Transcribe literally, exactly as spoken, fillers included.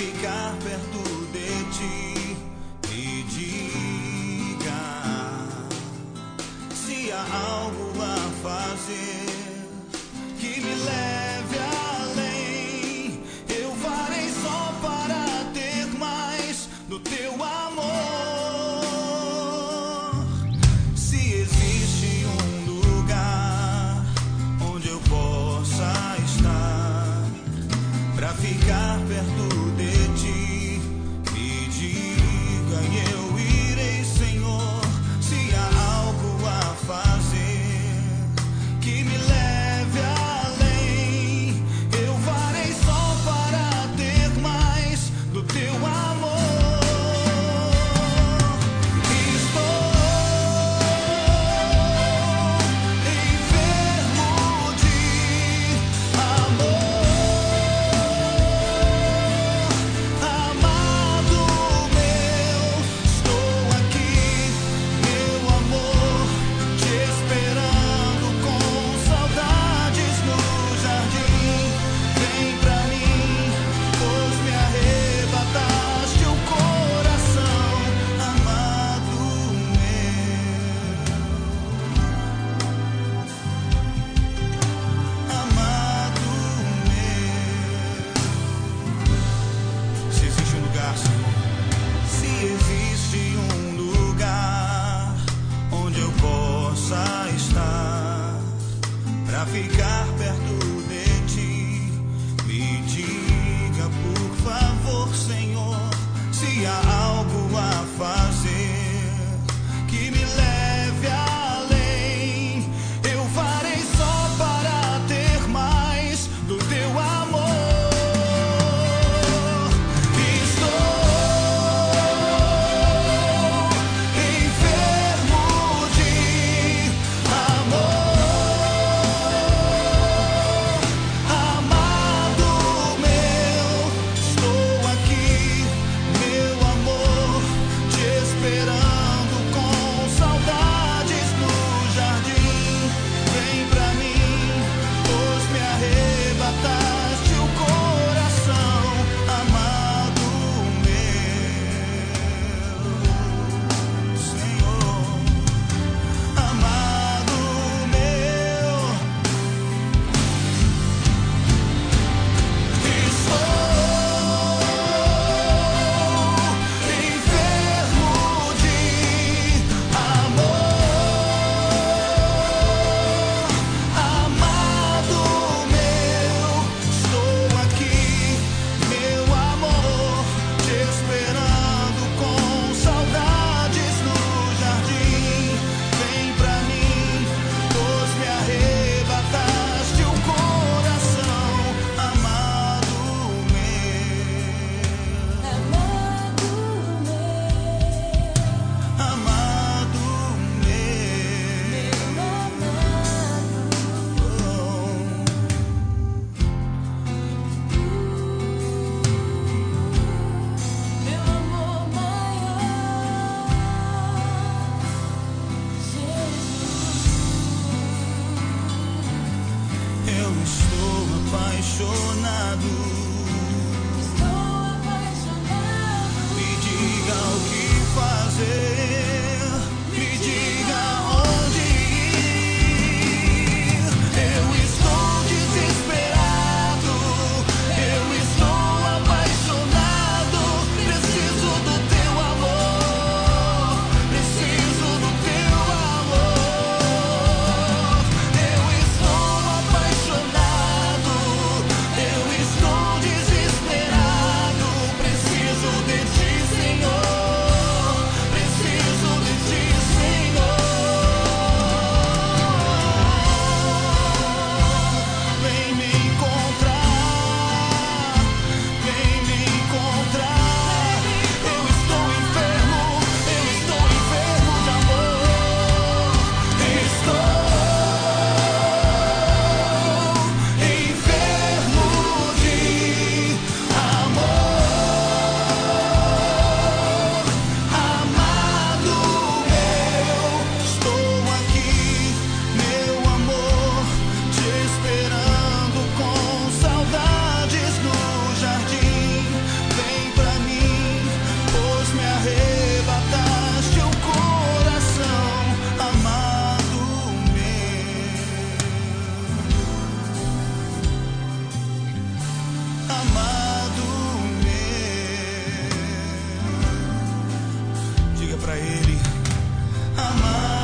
ficar perto de ti. Me diga se há algo a fazer que me leve além. Eu farei só para ter mais do teu amor. Se existe um lugar onde eu possa estar pra ficar perto de ti, me diga e eu irei, Senhor. Se há algo a fazer que me leve além, eu farei só para ter mais do teu amor. Pra ficar perto de ti, me diga por favor, Senhor, se há algo a fazer que me leve além. Eu farei só para ter mais do teu amor. Amado meu, estou aqui, meu amor. pra ele amar.